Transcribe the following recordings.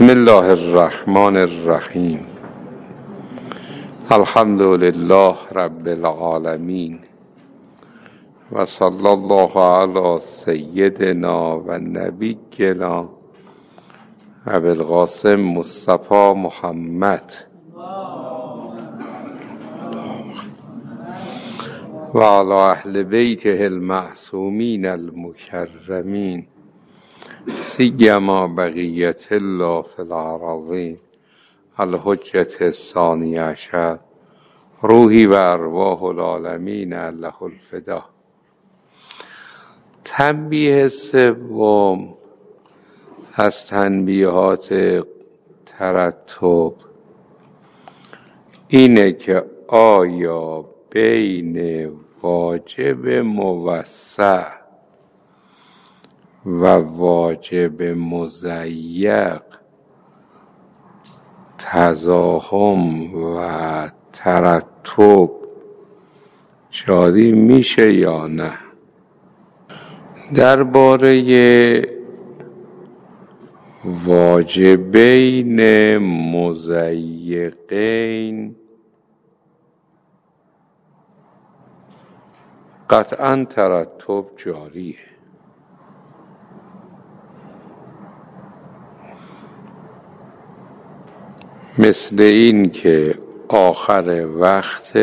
بسم الله الرحمن الرحیم. الحمد لله رب العالمین و صلی الله علی سیدنا و نبینا ابی القاسم مصطفی محمد و علی اهل بیته المعصومین المکرمین سیما بقیت الله فی الارضین الحجة الثانی عشر روحی و ارواح العالمین له الفدا. تنبیه سوم از تنبیهات ترتب اینه که آیا بین واجب موسع و واجب مضیق تزاحم و ترتب جاری میشه یا نه؟ درباره واجبین مضیقین قطعا ترتب جاریه. مثل این که آخر وقت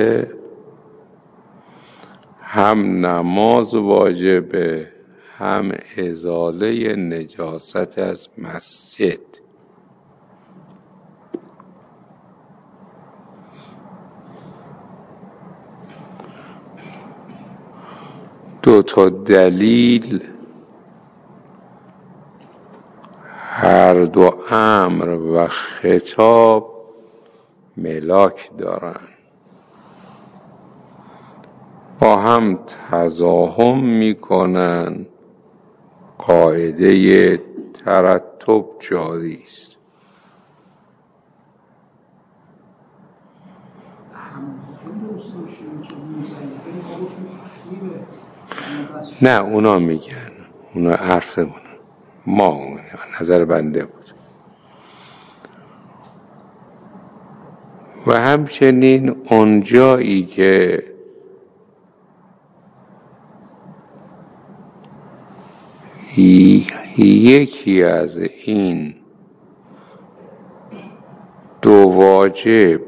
هم نماز واجبه هم ازاله نجاست از مسجد. دو تا دلیل هر دو امر و خطاب ملاک دارن، با هم تزاحم میکنن، قاعده ترتب جاری است. نه اونا میگن، اونا حرفمون، ما نظر بنده بود. و همچنین اونجایی که یکی از این دو واجب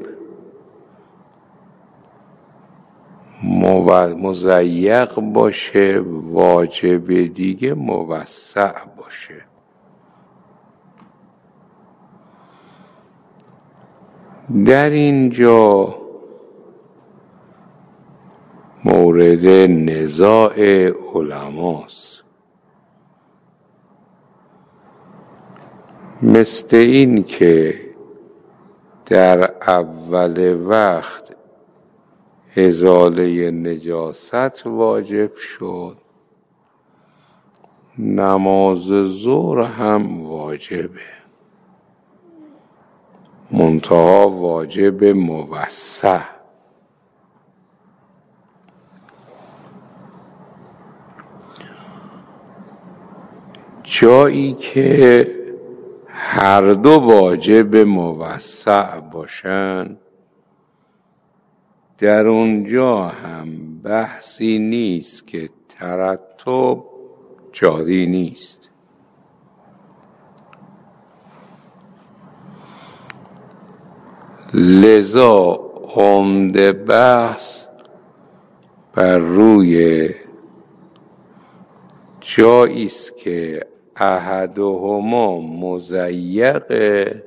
مضیق باشه، واجب دیگه موسع باشه. در اینجا مورد نزاع علماست. مثل این که در اول وقت ازاله نجاست واجب شد، نماز ظهر هم واجبه، منتها واجب موسع. جایی که هر دو واجب موسع باشن، در اونجا هم بحثی نیست که ترتب جاری نیست. لذا عمده بحث بر روی جایی است که احدهما مضیق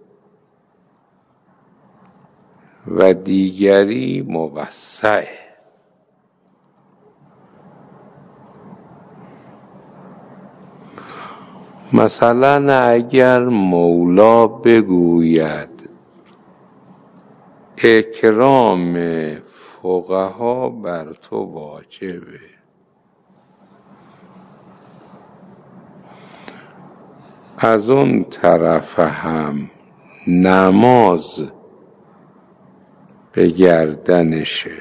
و دیگری موسع. مثلا اگر مولا بگوید اکرام فقها بر تو واجبه، از اون طرف هم نماز به گردنشه،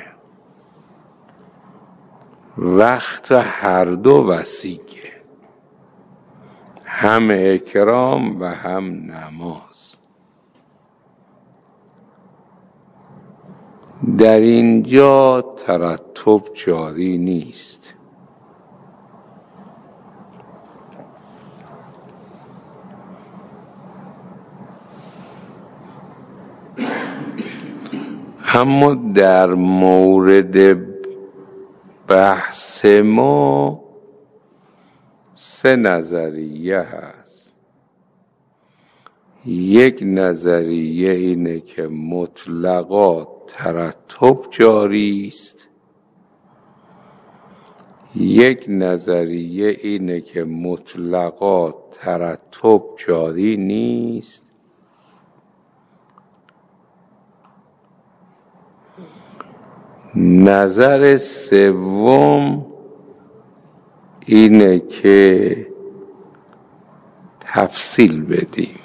وقت هر دو وسیعه، هم اکرام و هم نماز. در اینجا ترتب جاری نیست. اما در مورد بحث ما 3 نظریه هست. یک نظریه اینه که مطلقا ترتب جاری است. یک نظریه اینه که مطلقا ترتب جاری نیست. نظر سوم اینه که تفصیل بدیم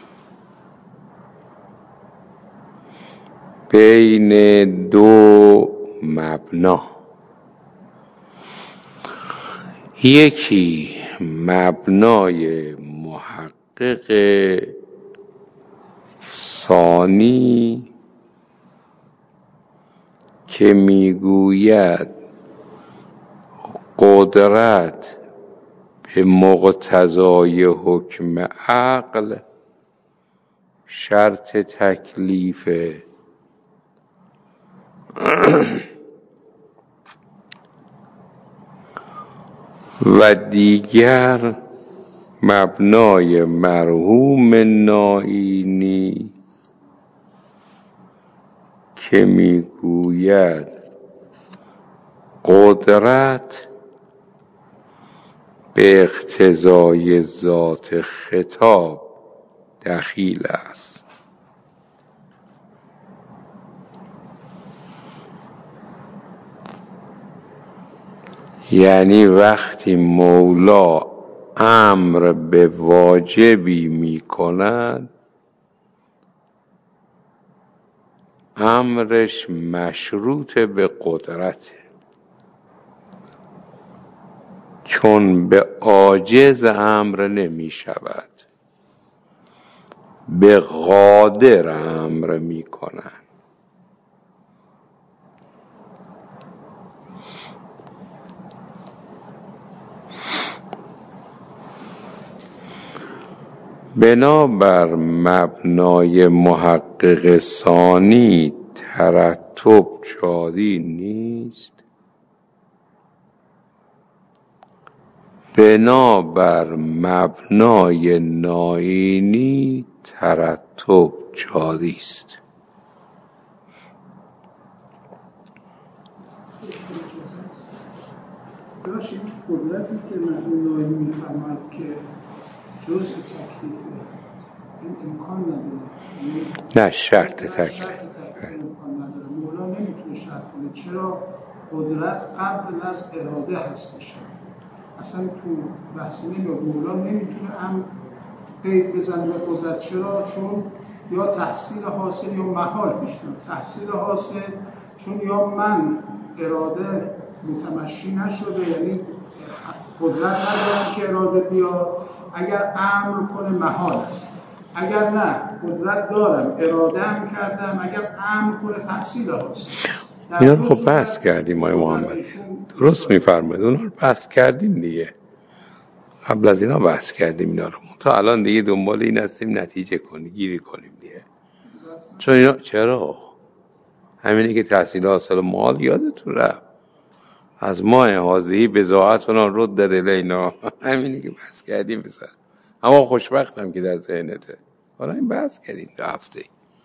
بین 2 مبنا. یکی مبنای محقق ثانی که میگوید قدرت به مقتضای حکم عقل شرط تکلیفه. و دیگر مبنای مرحوم نائینی که میگوید قدرت به اقتضای ذات خطاب دخیل است. یعنی وقتی مولا امر به واجبی می کند، امرش مشروط به قدرته، چون به عاجز امر نمی شود، به قادر امر می کند. بنابر مبنای محقق ثانی ترتب جاری نیست. بنابر مبنای نائینی ترتب جاری است. داشت این قدرتی که مرحوم نائینی می‌فرماید که جزء تکلیفه، این امکان نداره. نه، شرط تکلیف امکان نداره. مولا نمیتونه شرط کنه. چرا؟ قدرت قبل از اراده هستش. اصلا تو بحثی نمیاد. مولا نمیتونه هم قید بزنه به قدرت. چرا؟ چون یا تحصیل حاصل یا محال بیشتر. تحصیل حاصل چون یا من اراده متمشی نشده، یعنی قدرت ندارم که اراده بیاد. اگر امر کنه محال است. اگر نه قدرت دارم اراده هم کردم، اگر امر کنه تحصیل حاصل. اینا رو خب بحث کردیم آقای محمد، درست میفرمایید، اونا رو بحث کردیم دیگه، قبل از اینا بحث کردیم اینا رو. تا الان دیگه دنبال این هستیم نتیجه گیری کنیم دیگه. چون اینا چرا همینه که تحصیل حاصل و مال یادتون رفت از ماه حاضری بضاعتنا رد الینا، همینه که بحث کردیم بسر. اما خوشبختم که در ذهنته. حالا این بحث کردیم 2 هفته.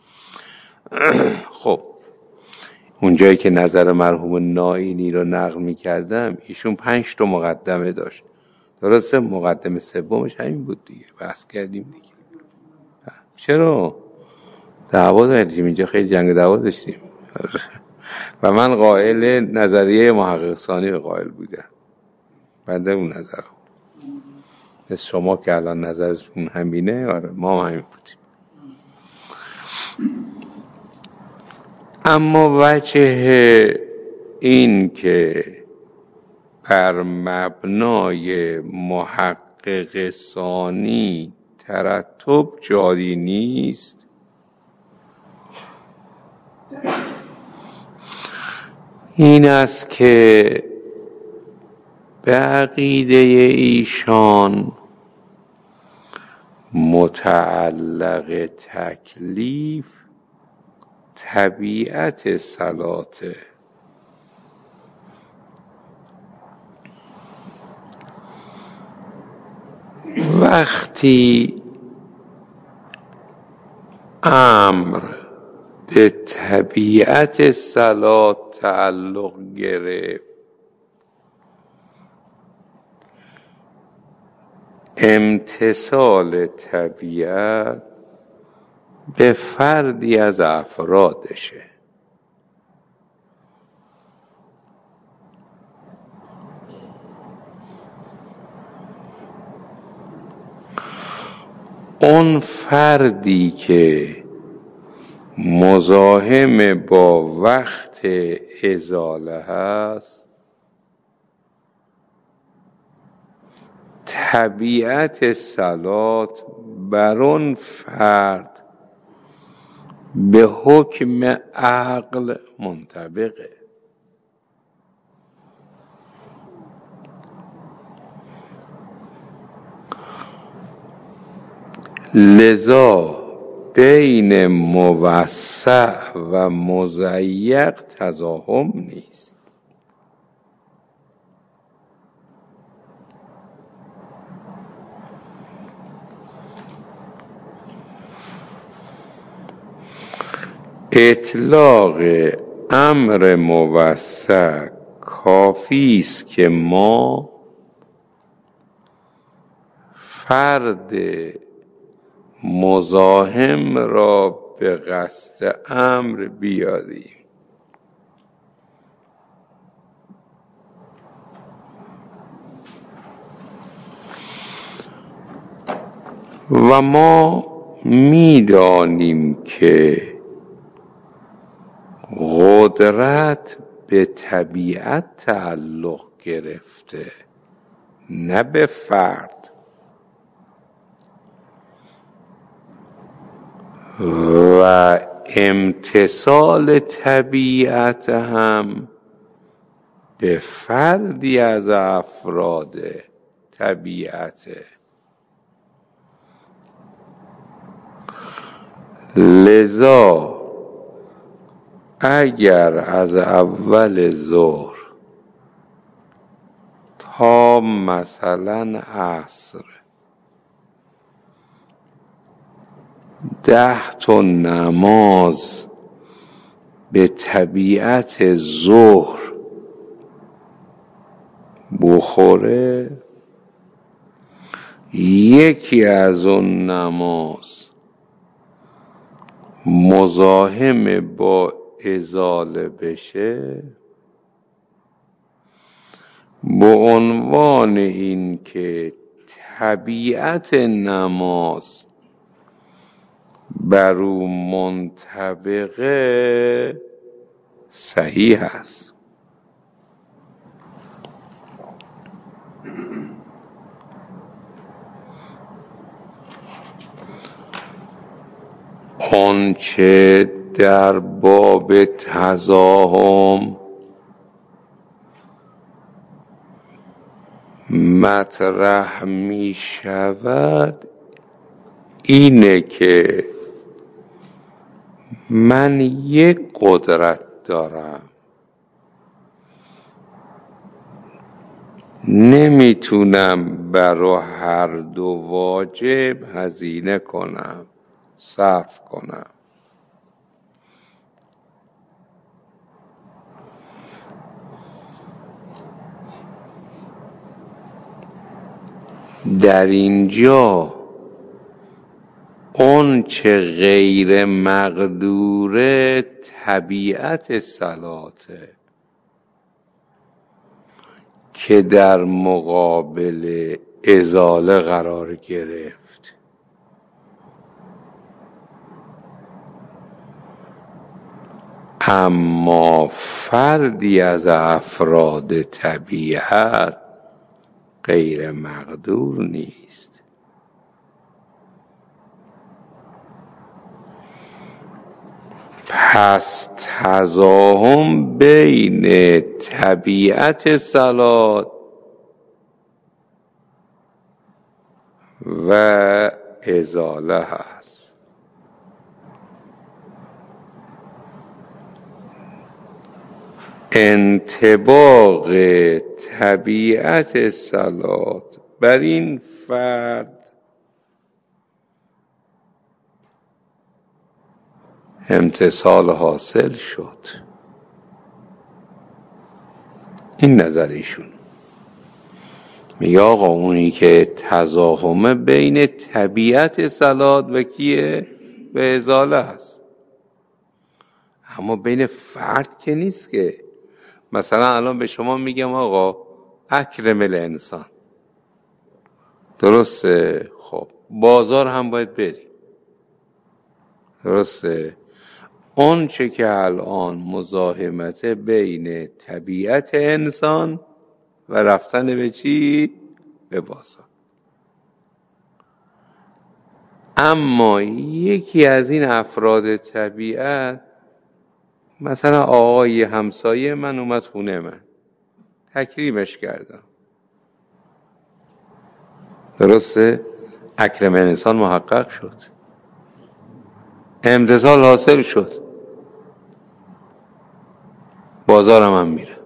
خب اونجایی که نظر مرحوم نائینی رو نقل می‌کردم، ایشون 5 تا مقدمه داشت. درسته؟ مقدمه سومش همین بود دیگه، بحث کردیم دیگه. چرا؟ دعوا داشتیم اینجا، خیلی جنگ دعوا داشتیم و من قائل نظریه محقق ثانی رو قائل بودم. بنده اون نظر مثل شما که الان نظرتون همینه. آره ما همین بودیم. اما وجه این که بر مبنای محقق محقق ثانی ترتب جاری نیست؟ این است که به عقیده ایشان متعلق تکلیف طبیعت صلاته. وقتی امر به طبیعت صلات تعلق گرفت، امتثال طبیعت به فردی از افرادشه. اون فردی که مزاحم با وقت ازاله هست، طبیعت صلات بر اون فرد به حکم عقل منطبقه. لذا بین موسع و مضیق تزاحم نیست. اطلاق امر موسع کافی است که ما فرد مزاحم را به قصد امر بیاریم. و ما می‌دانیم که قدرت به طبیعت تعلق گرفته، نه به فرد. و امتثال طبیعت هم به فردی از افراد طبیعته. لذا اگر از اول ظهر تا مثلا عصر 10 تا نماز به طبیعت ظهر بخوره، یکی از اون نماز مزاحم با ازاله بشه، به عنوان این که طبیعت نماز بر او منطبقه، صحیح است. آنچه در باب تزاحم مطرح می شود اینه که من یک قدرت دارم، نمیتونم برای هر دو واجب هزینه کنم، صرف کنم. در اینجا اون چه غیر مقدوره طبیعت صلاته که در مقابل ازاله قرار گرفت. اما فردی از افراد طبیعت غیر مقدور نیست. پس تزاحم بین طبیعت صلات و ازاله هست. انطباق طبیعت صلات بر این فرد امتثال حاصل شد. این نظر ایشون. میگه آقا اونی که تزاحمه بین طبیعت صلات و کیه؟ و ازاله است. اما بین فرد که نیست که. مثلا الان به شما میگم آقا اکرم الانسان، درسته؟ خب بازار هم باید بری، درسته؟ اون چه که الان مزاحمت بین طبیعت انسان و رفتن به چی؟ به بازار. اما یکی از این افراد طبیعت، مثلا آقای همسایه من اومد خونه من، تکریمش کردم، درسته؟ اکرم انسان محقق شد، امتثال حاصل شد، بازارم هم میره.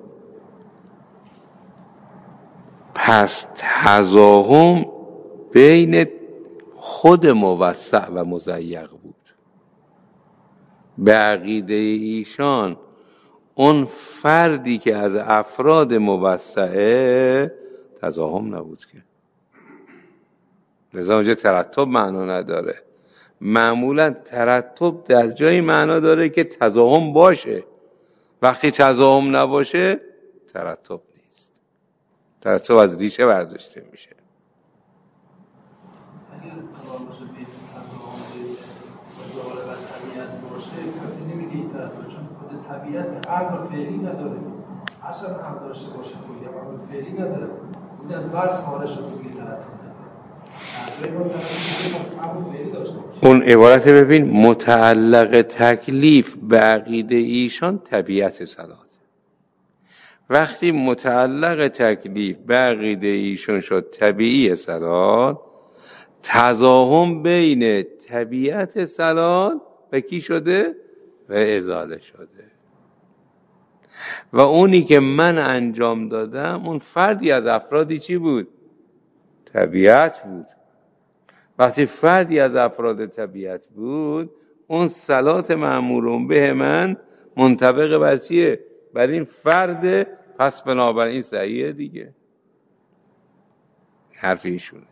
پس تزاحم بین خود موسع و مضیق بود. به عقیده ایشان اون فردی که از افراد موسعه تزاحم نبود که، لذا اونجا ترتب معنا نداره. معمولا ترتب در جای معنا داره که تزاحم باشه. وقتی تزاحم نباشه ترتب نیست، ترتب از ریشه برداشته میشه. اگر قرار باشه بین تزاحم ازاله و طبیعت باشه، کسی نمیگه این ترتب، چون خود طبیعت امر فعلی نداره. اصلا هم داشته باشه که امر فعلی نداره، این از بحث خارج شده میگه ترتب نداره. اون عبارت ببین، متعلق تکلیف به عقیده ایشان طبیعت صلات. وقتی متعلق تکلیف به عقیده ایشان شد طبیعی صلات، تزاحم بین طبیعت صلات و کی شده؟ و ازاله شده. و اونی که من انجام دادم اون فردی از افرادی چی بود؟ طبیعت بود. وقتی فردی از افراد طبیعت بود، اون صلات مأمورون به من منطبق بر چیه؟ بر این فرد، پس بنابراین صحیحه دیگه. حرف ایشونه.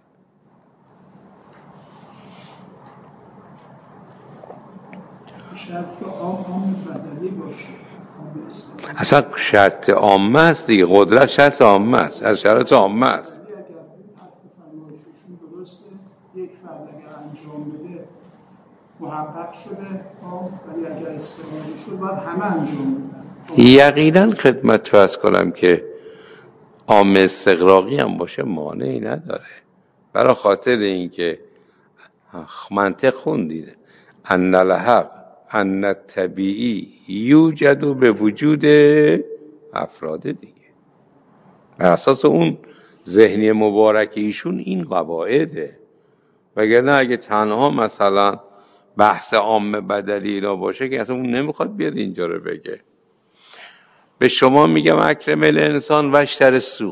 شرط عام بدلی باشه. اصلا شرط عامه است دیگه، قدرت شرط عامه است، از شرط عامه است. اگر حرف فرمایششون درسته، یک فرد اگر انجام بده محقق شده، ولی اگر استعمالی شد باید همه انجام بدن. یقینا خدمت فرض کنم که عام استغراقی هم باشه مانعی نداره، برای خاطر اینکه منطق خوندید ان الحق ان الطبیعی یوجد به وجود افراد دیگه. بر اساس اون ذهنی مبارک ایشون این قواعده. وگرنه اگه تنها مثلا بحث عام بدلی اینا باشه که اصلا اون نمیخواد بیاد اینجا رو بگه. به شما میگم اکرم الانسان واشتر السوق،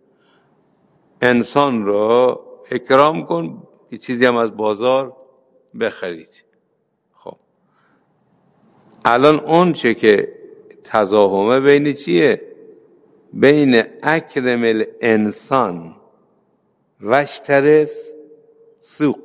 انسان رو اکرام کن، یه چیزی هم از بازار بخرید. خب الان اون چه که تزاحمه بین چیه؟ بین اکرم الانسان واشتر السوق.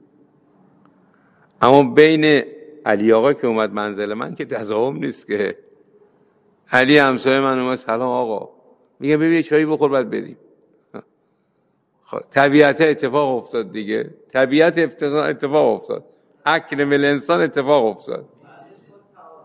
اما بین علی آقا که اومد منزل من که تزاحم نیست که. علی همسایه من اومد، سلام آقا، میگه ببین چایی بخور بعد بریم. خب طبیعت اتفاق افتاد دیگه، طبیعت اتفاق افتاد، اکرم الانسان اتفاق افتاد.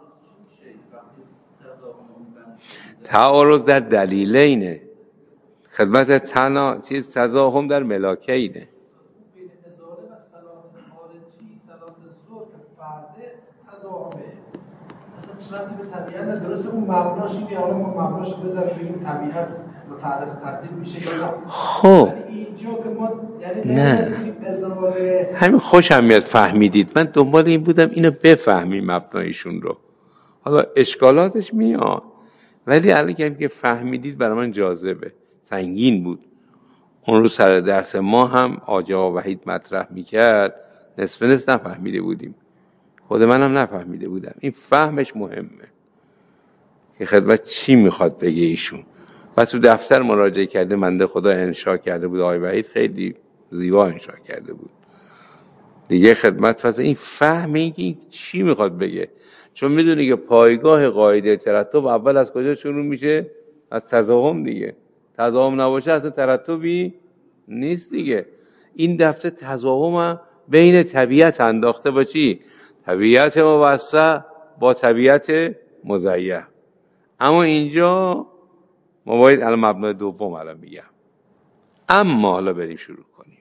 تعارض در دلیلینه. خدمت تضاهم در ملاکینه. بین ازاله و صلات خارجی، صلات ظهر که فرده تضاهمه، اصلا چرا به طبیعت درسته. اون مبناش اینه، حالا ما مبناش بذاریم بگیم طبیعت متعرف تبدیل میشه یا نه. خب اینجا که ما نه ازاله همین خوشم میاد فهمیدید. من دنبال این بودم اینو بفهمیم مبنایشون رو. حالا اشکالاتش میاد ولی الان که فهمیدید برای من جاذبه. سنگین بود. اون رو سر درس ما هم آقا وحید مطرح میکرد، نصف نفهمیده بودیم. خود منم نفهمیده بودم. این فهمش مهمه که خدمت چی میخواد بگه ایشون. و تو دفتر مراجعه کرده، منده خدا انشا کرده بود. آقای وحید خیلی زیبا انشا کرده بود دیگه. خدمت فضل این فهم این که این چی میخواد بگه، چون میدونی که پایگاه قاعده ترتب اول از کجا شروع میشه؟ از تضاهم دیگه. تضاهم نباشه اصلا ترتبی نیست دیگه. این دفعه تضاهم بین طبیعت انداخته با چی؟ طبیعت موسع با طبیعت مزیح. اما اینجا ما باید الان مبنای دوم الان میگم. اما حالا بریم شروع کنیم.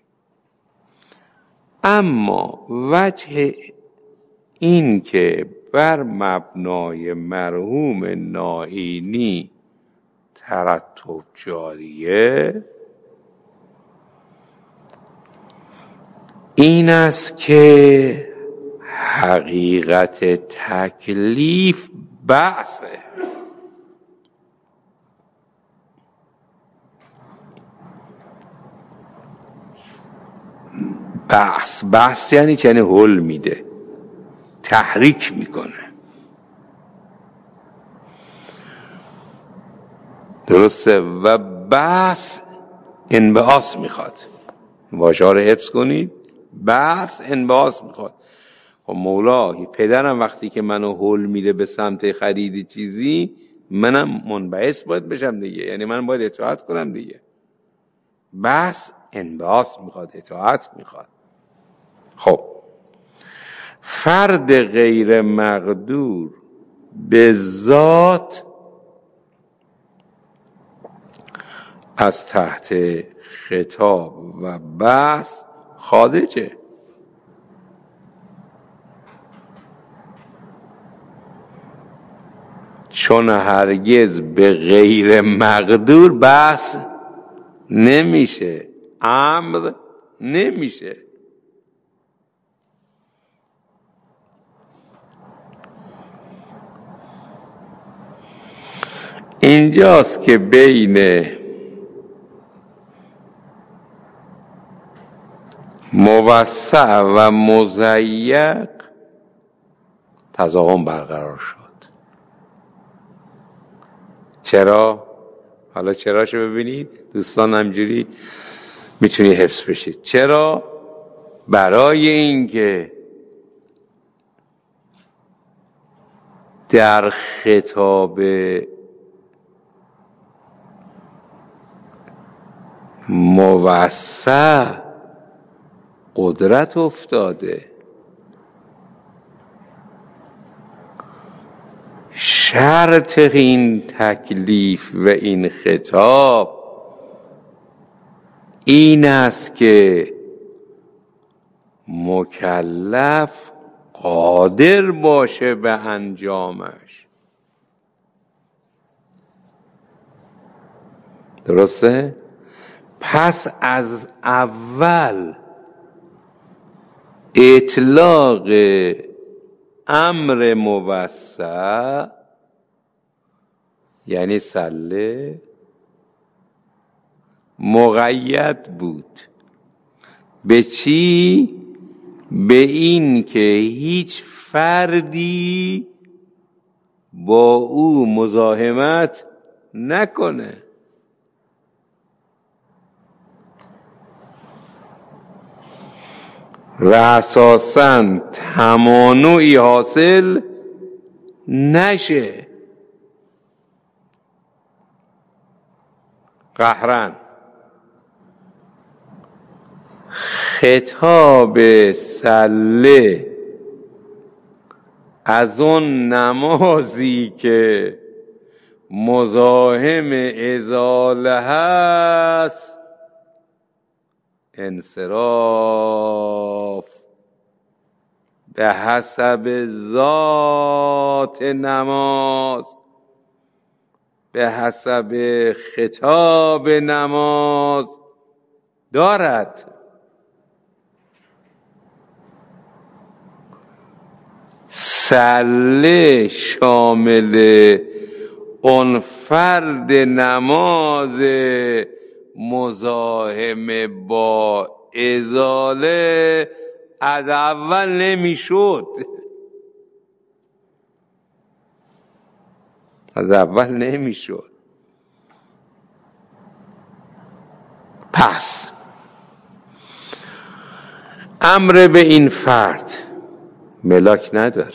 اما وجه این که بر مبنای مرحوم نائینی ترتب جاریه این است که حقیقت تکلیف بحثه. بحث یعنی حل میده، تحریک میکنه. درسته؟ و بحث انبعاث میخواد. واژه‌ها رو حفظ کنید. بحث انبعاث میخواد. خب مولا پدرم وقتی که منو هول میده به سمت خرید چیزی، منم منبعث باید بشم دیگه. یعنی من باید اطاعت کنم دیگه. بحث انبعاث میخواد، اطاعت میخواد. خب فرد غیر مقدور به ذات از تحت خطاب و بحث خارجه. چون هرگز به غیر مقدور بحث نمیشه، امر نمیشه. اینجاست که بین موسع و مضیق تضاهم برقرار شد. چرا؟ حالا چراشو ببینید دوستان، همجوری میتونی حفظ بشید. چرا؟ برای اینکه در خطاب موسع قدرت افتاده. شرط این تکلیف و این خطاب این است که مکلف قادر باشه به انجامش. درسته؟ پس از اول اطلاق امر موسع یعنی سله مقید بود به چی؟ به این که هیچ فردی با او مزاحمت نکنه. و اساساً تمانعی حاصل نشه. قهرن خطاب سله از اون نمازی که مزاحم ازاله هست، انصراف به حسب ذات نماز، به حسب خطاب نماز دارد. سله شامل اون فرد نماز مزاحم با ازاله از اول نمیشد، از اول نمیشد. پس امر به این فرد ملاک نداره.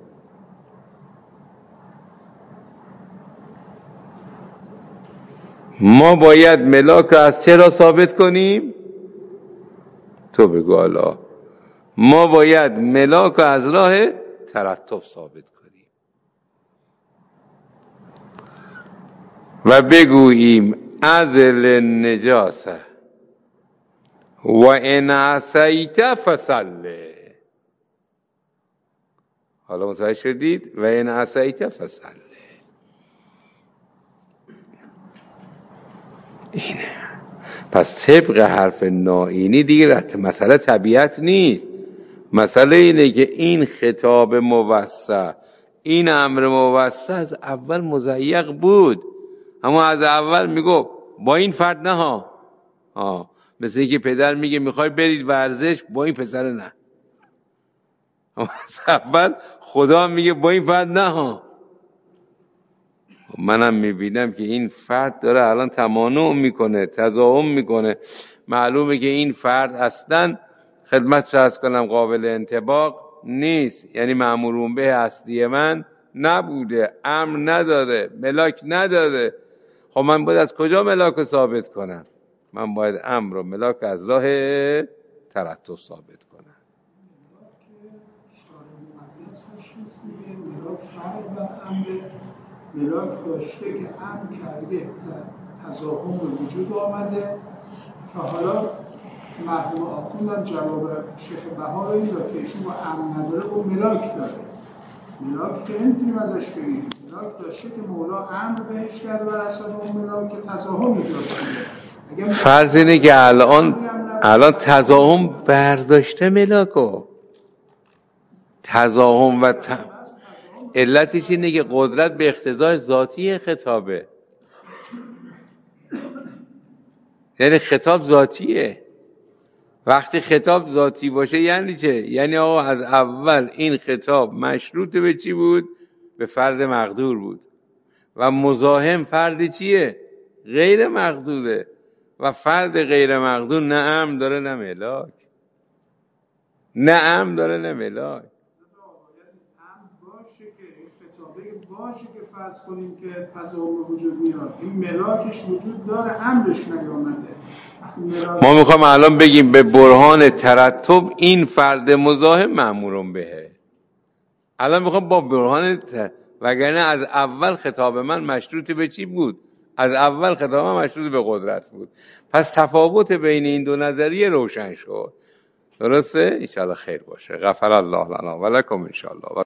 ما باید ملاک رو از چرا ثابت کنیم؟ تو بگو حالا. ما باید ملاک رو از راه ترتب ثابت کنیم و بگوییم ازل النجاسه و ان عصیت فصله. حالا متوجه شدید؟ و ان عصیت فصله. اینه. پس طبق حرف نائینی دیگه مسئله طبیعت نیست، مسئله اینه که این خطاب موسع، این امر موسع از اول مضیق بود، اما از اول میگو با این فرد نه ها. مثل اینکه پدر میگه میخوای برید ورزش، با این پسر نه. اما از اول خدا میگه با این فرد نه ها. منم میبینم که این فرد داره الان تمانع میکنه، تضاهم میکنه. معلومه که این فرد اصلا خدمت عرض کنم قابل انطباق نیست، یعنی مأمورون به اصلی من نبوده، امر نداره، ملاک نداره. خب من باید از کجا ملاک رو ثابت کنم؟ من باید امر و ملاک از راه ترتب ثابت کنم. ملاک داشته که امر کرده تضاهم به وجود آمده که حالا مرحوم آخوندم جواب شیخ بهار این داد که ایشون با امر نداره و ملاک داره. ملاک که نمیتونیم ازش بگیریم. ملاک داشته که مولا امر بهش کرده بر اساس اون ملاک که تضاهم ایجاد شده. فرض اینه که الان تضاهم برداشته ملاکو. تضاهم و علتش اینه که قدرت به اقتضای ذاتی خطابه، یعنی خطاب ذاتیه. وقتی خطاب ذاتی باشه یعنی چه؟ یعنی آقا از اول این خطاب مشروط به چی بود؟ به فرد مقدور بود و مزاحم فرد چیه؟ غیر مقدوره و فرد غیر مقدور نه امر داره نه ملاک، نه امر داره نه ملاک. باشه که فرض کنیم که تضاهم وجود میاد، این ملاکش وجود داره، امرش نیامده. ما میخوام الان بگیم به برهان ترتب این فرد مزاحم مأمورون بهه. الان میخوام با برهان وگرنه از اول خطاب من مشروط به چی بود؟ از اول خطاب من مشروط به قدرت بود. پس تفاوت بین این دو نظریه روشن شد. درسته؟ انشاءالله خیر باشه. غفر الله لنا و لکم انشاءالله.